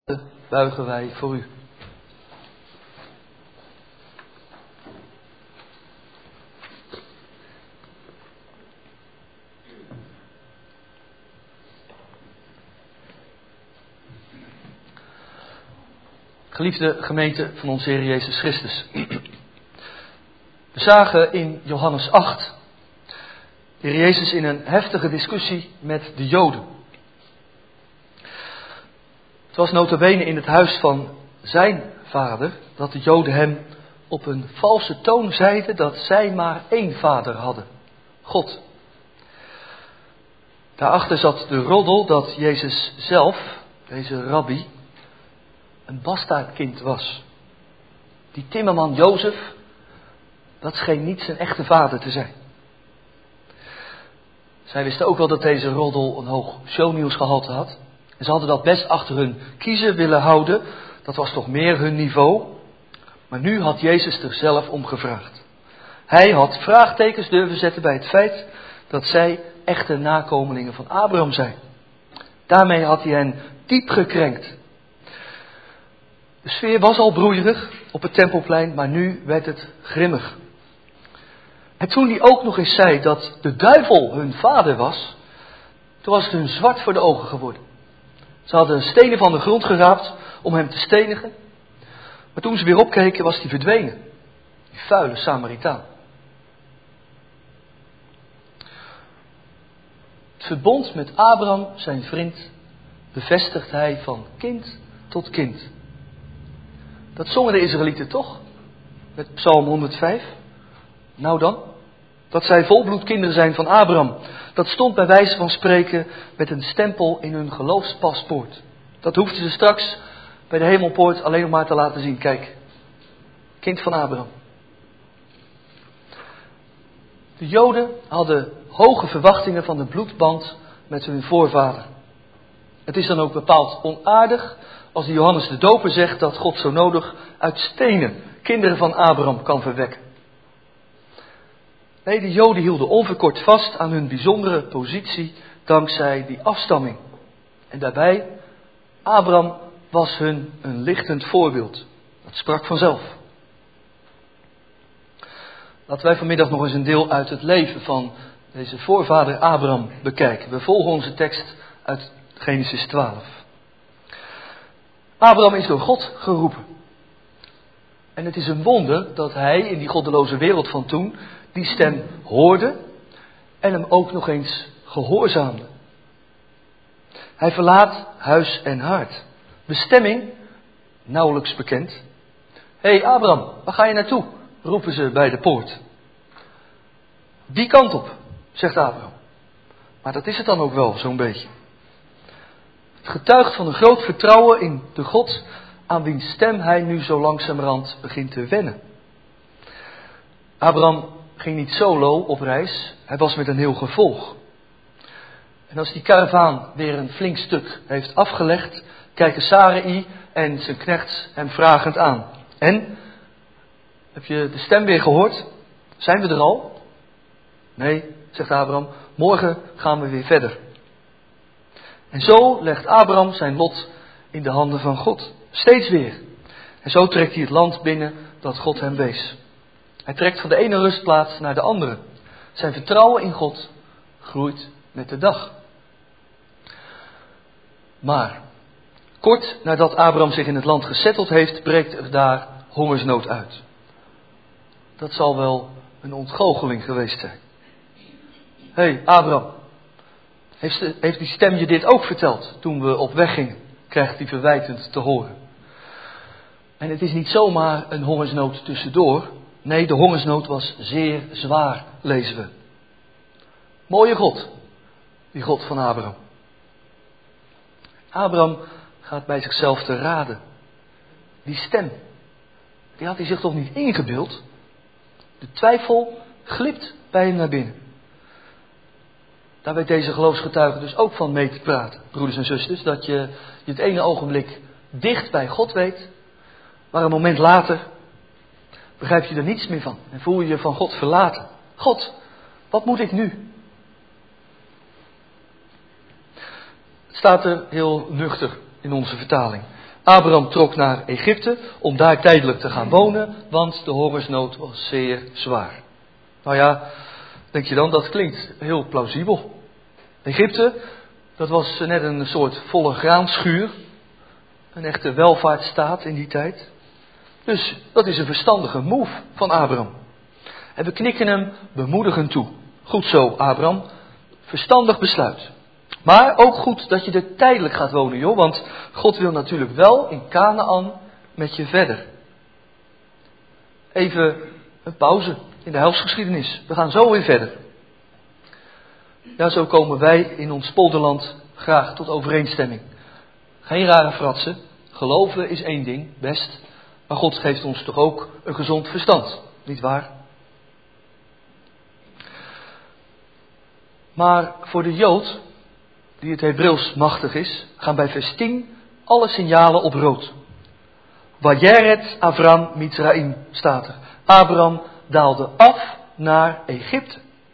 buigen wij voor u. Geliefde gemeente van onze Heer Jezus Christus. We zagen in Johannes 8 de Heer Jezus in een heftige discussie met de Joden. Het was nota bene in het huis van zijn vader dat de Joden hem op een valse toon zeiden dat zij maar één vader hadden, God. Daarachter zat de roddel dat Jezus zelf, deze rabbi, een bastaardkind was. Die timmerman Jozef, dat scheen niet zijn echte vader te zijn. Zij wisten ook wel dat deze roddel een hoog shownieuwsgehalte had. En ze hadden dat best achter hun kiezen willen houden. Dat was toch meer hun niveau. Maar nu had Jezus er zelf om gevraagd. Hij had vraagtekens durven zetten bij het feit dat zij echte nakomelingen van Abraham zijn. Daarmee had hij hen diep gekrenkt. De sfeer was al broeierig op het Tempelplein, maar nu werd het grimmig. En toen hij ook nog eens zei dat de duivel hun vader was, toen was het hun zwart voor de ogen geworden. Ze hadden stenen van de grond geraapt om hem te stenigen. Maar toen ze weer opkeken was hij verdwenen. Die vuile Samaritaan. Het verbond met Abraham, zijn vriend, bevestigt hij van kind tot kind. Dat zongen de Israëlieten toch? Met Psalm 105. Nou dan, dat zij volbloed kinderen zijn van Abraham. Dat stond bij wijze van spreken met een stempel in hun geloofspaspoort. Dat hoefden ze straks bij de hemelpoort alleen nog maar te laten zien. Kijk, kind van Abraham. De Joden hadden hoge verwachtingen van de bloedband met hun voorvader. Het is dan ook bepaald onaardig als Johannes de Doper zegt dat God zo nodig uit stenen kinderen van Abraham kan verwekken. Nee, de Joden hielden onverkort vast aan hun bijzondere positie dankzij die afstamming. En daarbij, Abraham was hun een lichtend voorbeeld. Dat sprak vanzelf. Laten wij vanmiddag nog eens een deel uit het leven van deze voorvader Abraham bekijken. We volgen onze tekst uit Genesis 12. Abraham is door God geroepen. En het is een wonder dat hij in die goddeloze wereld van toen die stem hoorde en hem ook nog eens gehoorzaamde. Hij verlaat huis en haard. Bestemming, nauwelijks bekend. Hé Abraham, waar ga je naartoe? Roepen ze bij de poort. Die kant op, zegt Abraham. Maar dat is het dan ook wel, zo'n beetje. Het getuigt van een groot vertrouwen in de God aan wiens stem hij nu zo langzamerhand begint te wennen. Abraham ging niet solo op reis, hij was met een heel gevolg. En als die karavaan weer een flink stuk heeft afgelegd, kijken Sarai en zijn knechts hem vragend aan. En, heb je de stem weer gehoord? Zijn we er al? Nee, zegt Abraham, morgen gaan we weer verder. En zo legt Abraham zijn lot in de handen van God. Steeds weer. En zo trekt hij het land binnen dat God hem wees. Hij trekt van de ene rustplaats naar de andere. Zijn vertrouwen in God groeit met de dag. Maar kort nadat Abraham zich in het land gesetteld heeft, breekt er daar hongersnood uit. Dat zal wel een ontgoocheling geweest zijn. Hé, Abraham, heeft die stem je dit ook verteld toen we op weg gingen? Krijgt hij verwijtend te horen. En het is niet zomaar een hongersnood tussendoor. Nee, de hongersnood was zeer zwaar, lezen we. Mooie God, die God van Abraham. Abraham gaat bij zichzelf te raden. Die stem, die had hij zich toch niet ingebeeld? De twijfel glipt bij hem naar binnen. Daar weet deze geloofsgetuige dus ook van mee te praten, broeders en zusters. Dat je het ene ogenblik dicht bij God weet, maar een moment later begrijp je er niets meer van. En voel je je van God verlaten. God, wat moet ik nu? Het staat er heel nuchter in onze vertaling. Abraham trok naar Egypte om daar tijdelijk te gaan wonen, want de hongersnood was zeer zwaar. Nou ja, denk je dan, dat klinkt heel plausibel. Egypte, dat was net een soort volle graanschuur. Een echte welvaartsstaat in die tijd. Dus dat is een verstandige move van Abraham. En we knikken hem bemoedigend toe. Goed zo, Abraham. Verstandig besluit. Maar ook goed dat je er tijdelijk gaat wonen, joh. Want God wil natuurlijk wel in Kanaan met je verder. Even een pauze in de heilsgeschiedenis. We gaan zo weer verder. Ja, zo komen wij in ons polderland graag tot overeenstemming. Geen rare fratsen. Geloven is één ding, best. Maar God geeft ons toch ook een gezond verstand, niet waar? Maar voor de Jood, die het Hebreeuws machtig is, gaan bij vers 10 alle signalen op rood. Vayeret Avram Mitzraim staat er. Abraham daalde af naar Egypte.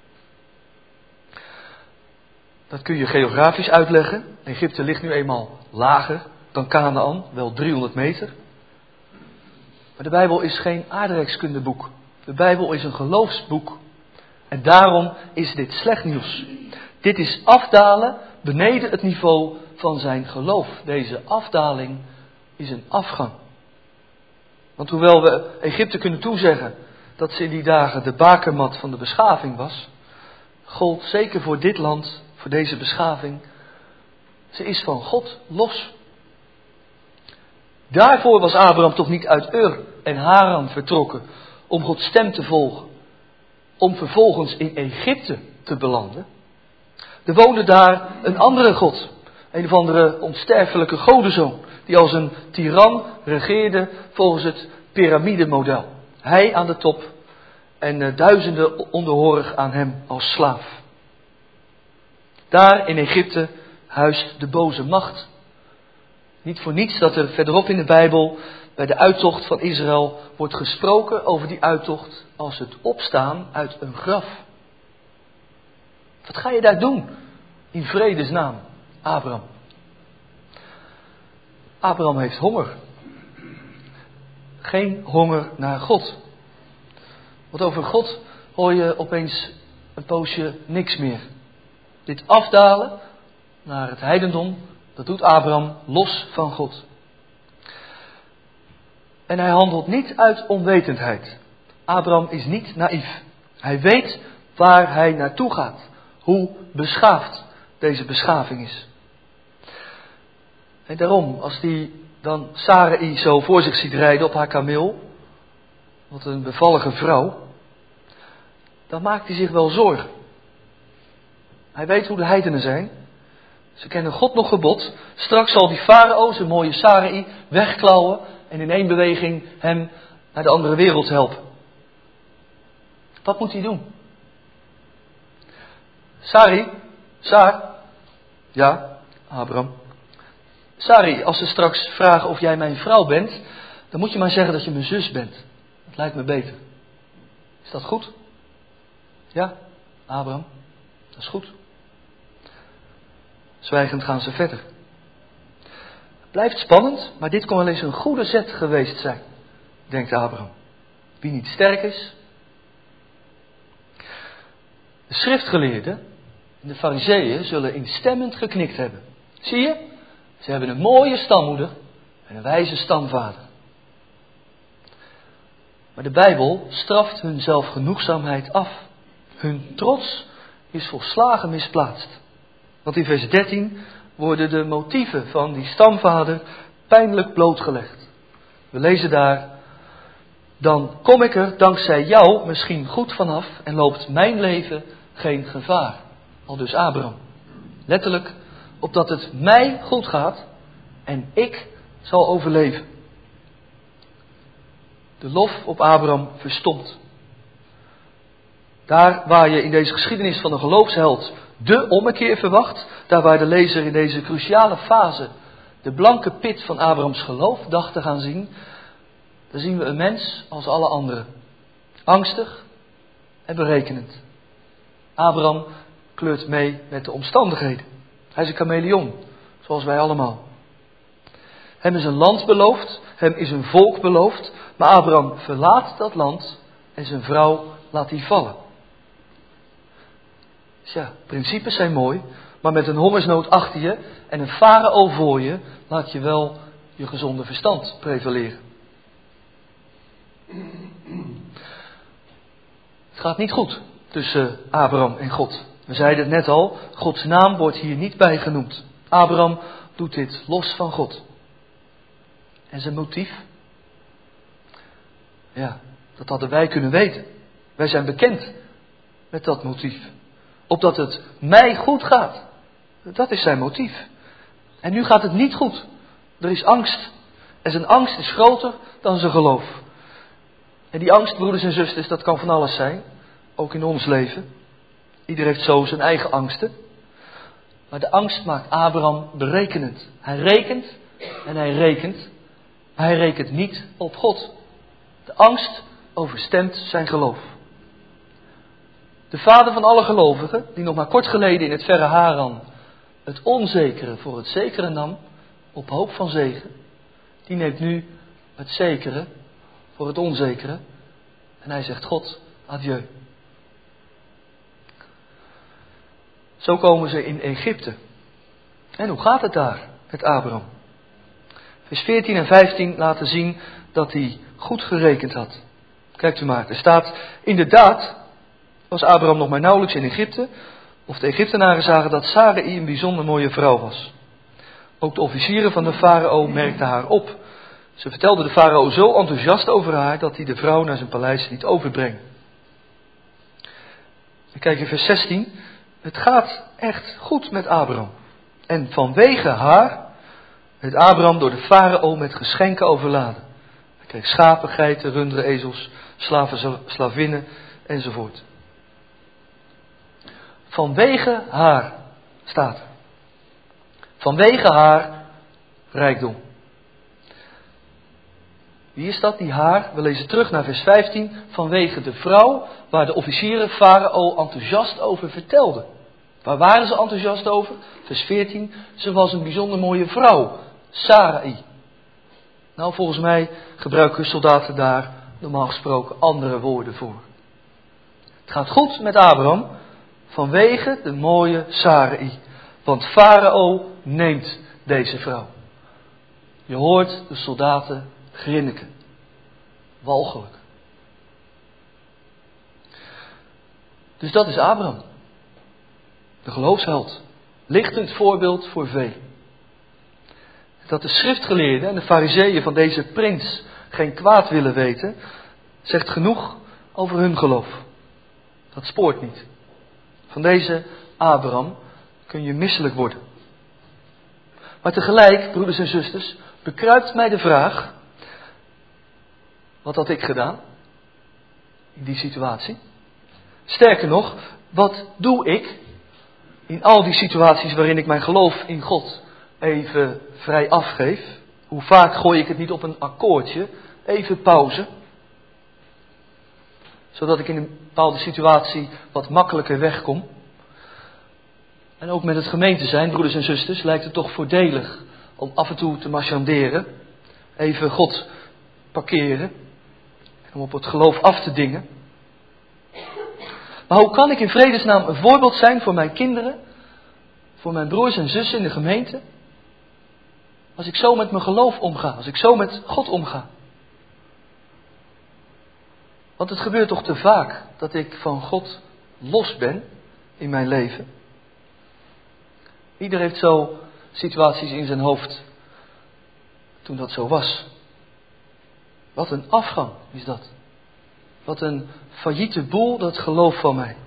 Dat kun je geografisch uitleggen. Egypte ligt nu eenmaal lager dan Kanaan, wel 300 meter. Maar de Bijbel is geen aardrijkskundeboek. De Bijbel is een geloofsboek. En daarom is dit slecht nieuws. Dit is afdalen beneden het niveau van zijn geloof. Deze afdaling is een afgang. Want hoewel we Egypte kunnen toezeggen dat ze in die dagen de bakermat van de beschaving was, gold zeker voor dit land, voor deze beschaving, ze is van God los. Daarvoor was Abraham toch niet uit Ur en Haran vertrokken om Gods stem te volgen, om vervolgens in Egypte te belanden. Er woonde daar een andere God, een of andere onsterfelijke godenzoon, die als een tiran regeerde volgens het piramidemodel. Hij aan de top en duizenden onderhorig aan hem als slaaf. Daar in Egypte huist de boze macht. Niet voor niets dat er verderop in de Bijbel bij de uittocht van Israël wordt gesproken over die uittocht als het opstaan uit een graf. Wat ga je daar doen? In vredesnaam, Abraham. Abraham heeft honger. Geen honger naar God. Want over God hoor je opeens een poosje niks meer. Dit afdalen naar het heidendom, dat doet Abraham los van God. En hij handelt niet uit onwetendheid. Abraham is niet naïef. Hij weet waar hij naartoe gaat. Hoe beschaafd deze beschaving is. En daarom, als hij dan Sarai zo voor zich ziet rijden op haar kameel, wat een bevallige vrouw, dan maakt hij zich wel zorgen. Hij weet hoe de heidenen zijn. Ze kennen God nog gebod. Straks zal die farao zijn mooie Sarai wegklauwen en in één beweging hem naar de andere wereld helpen. Wat moet hij doen? Saar? Ja, Abraham. Sarai, als ze straks vragen of jij mijn vrouw bent, dan moet je maar zeggen dat je mijn zus bent. Dat lijkt me beter. Is dat goed? Ja, Abraham, dat is goed. Zwijgend gaan ze verder. Het blijft spannend, maar dit kon wel eens een goede zet geweest zijn, denkt Abraham. Wie niet sterk is. De schriftgeleerden en de fariseeën zullen instemmend geknikt hebben. Zie je? Ze hebben een mooie stammoeder en een wijze stamvader. Maar de Bijbel straft hun zelfgenoegzaamheid af. Hun trots is volslagen misplaatst. Want in vers 13 worden de motieven van die stamvader pijnlijk blootgelegd. We lezen daar: dan kom ik er dankzij jou misschien goed vanaf en loopt mijn leven geen gevaar. Aldus Abraham. Letterlijk, opdat het mij goed gaat en ik zal overleven. De lof op Abraham verstomt. Daar waar je in deze geschiedenis van de geloofsheld de ommekeer verwacht, daar waar de lezer in deze cruciale fase de blanke pit van Abrahams geloof dacht te gaan zien, daar zien we een mens als alle anderen. Angstig en berekenend. Abraham kleurt mee met de omstandigheden. Hij is een chameleon, zoals wij allemaal. Hem is een land beloofd, hem is een volk beloofd, maar Abraham verlaat dat land en zijn vrouw laat die vallen. Dus ja, principes zijn mooi, maar met een hongersnood achter je en een farao voor je, laat je wel je gezonde verstand prevaleren. Het gaat niet goed tussen Abraham en God. We zeiden het net al, Gods naam wordt hier niet bij genoemd. Abraham doet dit los van God. En zijn motief? Ja, dat hadden wij kunnen weten. Wij zijn bekend met dat motief. Opdat het mij goed gaat. Dat is zijn motief. En nu gaat het niet goed. Er is angst. En zijn angst is groter dan zijn geloof. En die angst, broeders en zusters, dat kan van alles zijn. Ook in ons leven. Ieder heeft zo zijn eigen angsten. Maar de angst maakt Abraham berekenend. Hij rekent en hij rekent. Maar hij rekent niet op God. De angst overstemt zijn geloof. De vader van alle gelovigen, die nog maar kort geleden in het verre Haran het onzekere voor het zekere nam, op hoop van zegen, die neemt nu het zekere voor het onzekere. En hij zegt God, adieu. Zo komen ze in Egypte. En hoe gaat het daar met Abraham? Vers 14 en 15 laten zien dat hij goed gerekend had. Kijkt u maar, er staat, inderdaad was Abraham nog maar nauwelijks in Egypte, of de Egyptenaren zagen dat Sarai een bijzonder mooie vrouw was. Ook de officieren van de farao merkten haar op. Ze vertelden de farao zo enthousiast over haar dat hij de vrouw naar zijn paleis liet overbrengen. Dan kijk je vers 16. Het gaat echt goed met Abraham. En vanwege haar werd Abraham door de farao met geschenken overladen. Hij kreeg schapen, geiten, runderen, ezels, slaven, slavinnen enzovoort. Vanwege haar staat er. Vanwege haar rijkdom. Wie is dat, die haar? We lezen terug naar vers 15. Vanwege de vrouw waar de officieren farao enthousiast over vertelden. Waar waren ze enthousiast over? Vers 14. Ze was een bijzonder mooie vrouw. Sarai. Nou, volgens mij gebruiken soldaten daar normaal gesproken andere woorden voor. Het gaat goed met Abraham vanwege de mooie Sarai. Want farao neemt deze vrouw. Je hoort de soldaten grinniken. Walgelijk. Dus dat is Abraham. De geloofsheld. Lichtend voorbeeld voor velen. Dat de schriftgeleerden en de farizeeën van deze prins geen kwaad willen weten, zegt genoeg over hun geloof. Dat spoort niet. Van deze Abraham kun je misselijk worden. Maar tegelijk, broeders en zusters, bekruipt mij de vraag, wat had ik gedaan in die situatie? Sterker nog, wat doe ik in al die situaties waarin ik mijn geloof in God even vrij afgeef? Hoe vaak gooi ik het niet op een akkoordje, even pauze, zodat ik in een bepaalde situatie wat makkelijker wegkom? En ook met het gemeente zijn, broeders en zusters, lijkt het toch voordelig om af en toe te marchanderen, even God parkeren, om op het geloof af te dingen. Maar hoe kan ik in vredesnaam een voorbeeld zijn voor mijn kinderen, voor mijn broers en zussen in de gemeente, als ik zo met mijn geloof omga, als ik zo met God omga? Want het gebeurt toch te vaak dat ik van God los ben in mijn leven. Ieder heeft zo situaties in zijn hoofd toen dat zo was. Wat een afgang is dat. Wat een failliete boel, dat geloof van mij.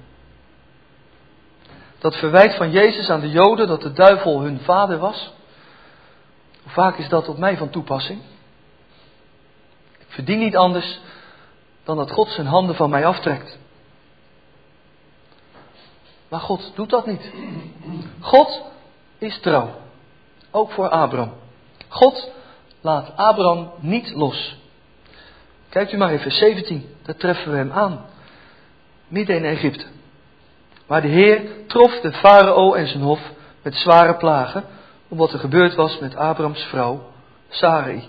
Dat verwijt van Jezus aan de Joden dat de duivel hun vader was. Hoe vaak is dat op mij van toepassing? Ik verdien niet anders dan dat God zijn handen van mij aftrekt. Maar God doet dat niet. God is trouw. Ook voor Abraham. God laat Abraham niet los. Kijkt u maar in vers 17. Daar treffen we hem aan. Midden in Egypte. Maar de Heer trof de farao en zijn hof met zware plagen, om wat er gebeurd was met Abrahams vrouw, Sarai.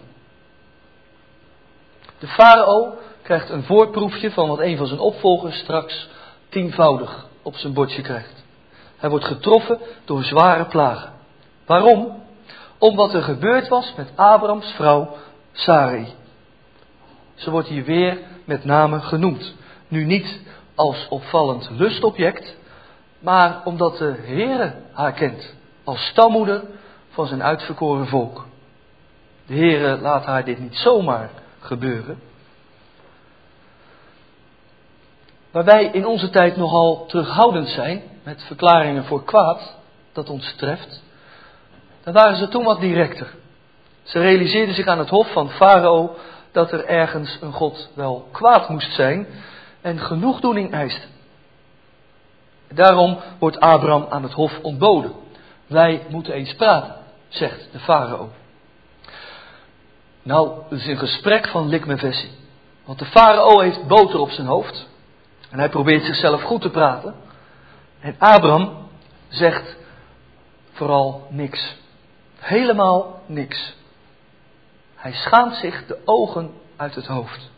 De farao krijgt een voorproefje van wat een van zijn opvolgers straks 10voudig op zijn bordje krijgt. Hij wordt getroffen door zware plagen. Waarom? Omdat er gebeurd was met Abrams vrouw Sarai. Ze wordt hier weer met name genoemd. Nu niet als opvallend lustobject, maar omdat de Heere haar kent als stammoeder van zijn uitverkoren volk. De Heere laat haar dit niet zomaar gebeuren. Waar wij in onze tijd nogal terughoudend zijn met verklaringen voor kwaad dat ons treft, dan waren ze toen wat directer. Ze realiseerden zich aan het hof van Farao dat er ergens een God wel kwaad moest zijn en genoegdoening eiste. Daarom wordt Abram aan het hof ontboden. Wij moeten eens praten, zegt de farao. Nou, het is een gesprek van likmevessie. Want de farao heeft boter op zijn hoofd. En hij probeert zichzelf goed te praten. En Abram zegt vooral niks. Helemaal niks. Hij schaamt zich de ogen uit het hoofd.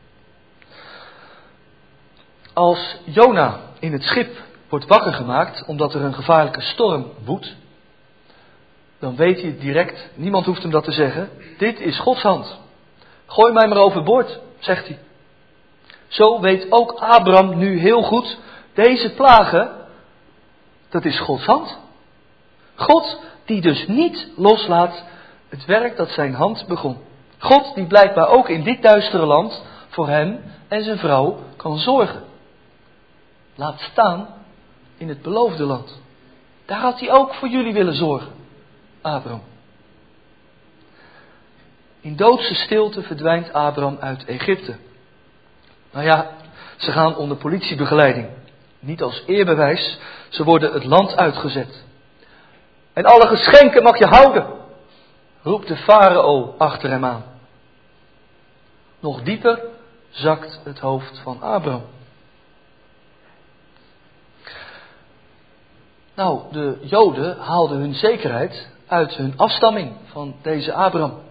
Als Jona in het schip wordt wakker gemaakt omdat er een gevaarlijke storm woedt, dan weet hij direct, niemand hoeft hem dat te zeggen, dit is Gods hand. Gooi mij maar overboord, zegt hij. Zo weet ook Abram nu heel goed, deze plagen, dat is Gods hand. God die dus niet loslaat het werk dat zijn hand begon. God die blijkbaar ook in dit duistere land voor hem en zijn vrouw kan zorgen. Laat staan in het beloofde land. Daar had hij ook voor jullie willen zorgen, Abram. In doodse stilte verdwijnt Abram uit Egypte. Nou ja, ze gaan onder politiebegeleiding. Niet als eerbewijs, ze worden het land uitgezet. En alle geschenken mag je houden, roept de farao achter hem aan. Nog dieper zakt het hoofd van Abram. Nou, de Joden haalden hun zekerheid uit hun afstamming van deze Abram.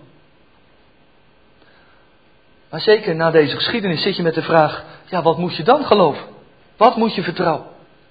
Maar zeker na deze geschiedenis zit je met de vraag, ja, wat moet je dan geloven? Wat moet je vertrouwen?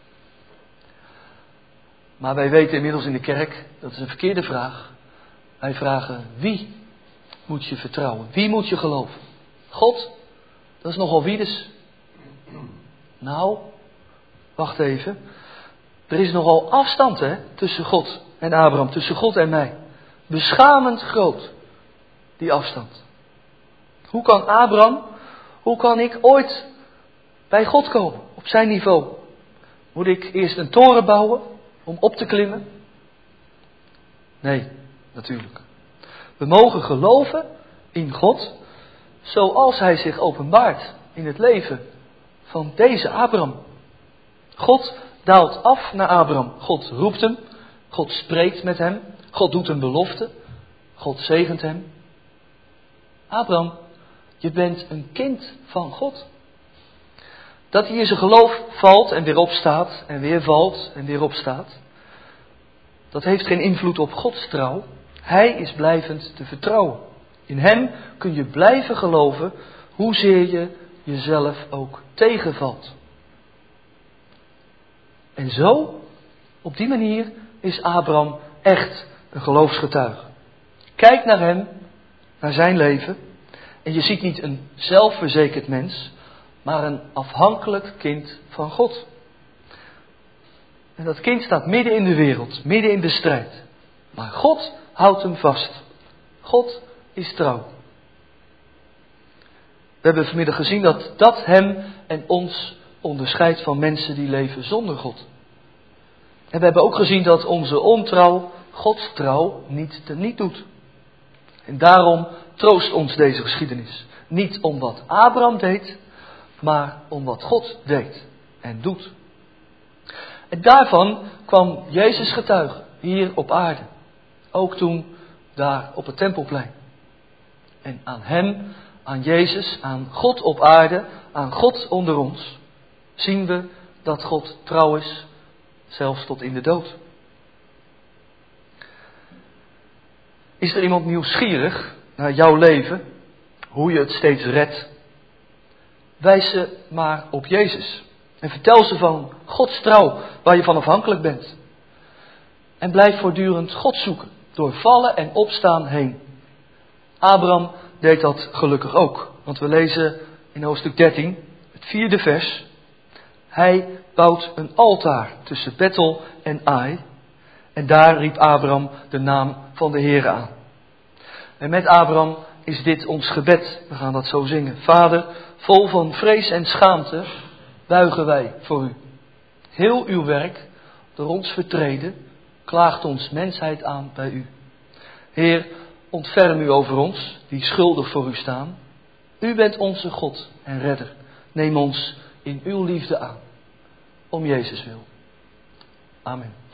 Maar wij weten inmiddels in de kerk, dat is een verkeerde vraag. Wij vragen, wie moet je vertrouwen? Wie moet je geloven? God? Dat is nogal wiedes. Nou, wacht even. Er is nogal afstand tussen God en Abraham, tussen God en mij. Beschamend groot, die afstand. Hoe kan Abraham, hoe kan ik ooit bij God komen, op zijn niveau? Moet ik eerst een toren bouwen om op te klimmen? Nee, natuurlijk. We mogen geloven in God zoals hij zich openbaart in het leven van deze Abraham. God daalt af naar Abraham. God roept hem. God spreekt met hem. God doet een belofte. God zegent hem. Abraham, je bent een kind van God. Dat hij in zijn geloof valt en weer opstaat en weer valt en weer opstaat, dat heeft geen invloed op Gods trouw. Hij is blijvend te vertrouwen. In hem kun je blijven geloven, hoezeer je jezelf ook tegenvalt. En zo, op die manier, is Abraham echt een geloofsgetuige. Kijk naar hem, naar zijn leven, en je ziet niet een zelfverzekerd mens, maar een afhankelijk kind van God. En dat kind staat midden in de wereld, midden in de strijd. Maar God houdt hem vast. God is trouw. We hebben vanmiddag gezien dat dat hem en ons onderscheidt van mensen die leven zonder God. En we hebben ook gezien dat onze ontrouw Gods trouw niet teniet doet. En daarom troost ons deze geschiedenis. Niet om wat Abraham deed, maar om wat God deed en doet. En daarvan kwam Jezus getuigen hier op aarde. Ook toen daar op het Tempelplein. En aan hem, aan Jezus, aan God op aarde, aan God onder ons, zien we dat God trouw is, zelfs tot in de dood. Is er iemand nieuwsgierig naar jouw leven, hoe je het steeds redt, wijs ze maar op Jezus. En vertel ze van Gods trouw, waar je van afhankelijk bent. En blijf voortdurend God zoeken, door vallen en opstaan heen. Abraham deed dat gelukkig ook. Want we lezen in hoofdstuk 13, het 4e vers. Hij bouwt een altaar tussen Bethel en Ai. En daar riep Abraham de naam van de Heere aan. En met Abraham is dit ons gebed. We gaan dat zo zingen. Vader, vol van vrees en schaamte buigen wij voor u. Heel uw werk, door ons vertreden, klaagt ons mensheid aan bij u. Heer, ontferm u over ons, die schuldig voor u staan. U bent onze God en redder. Neem ons in uw liefde aan. Om Jezus wil. Amen.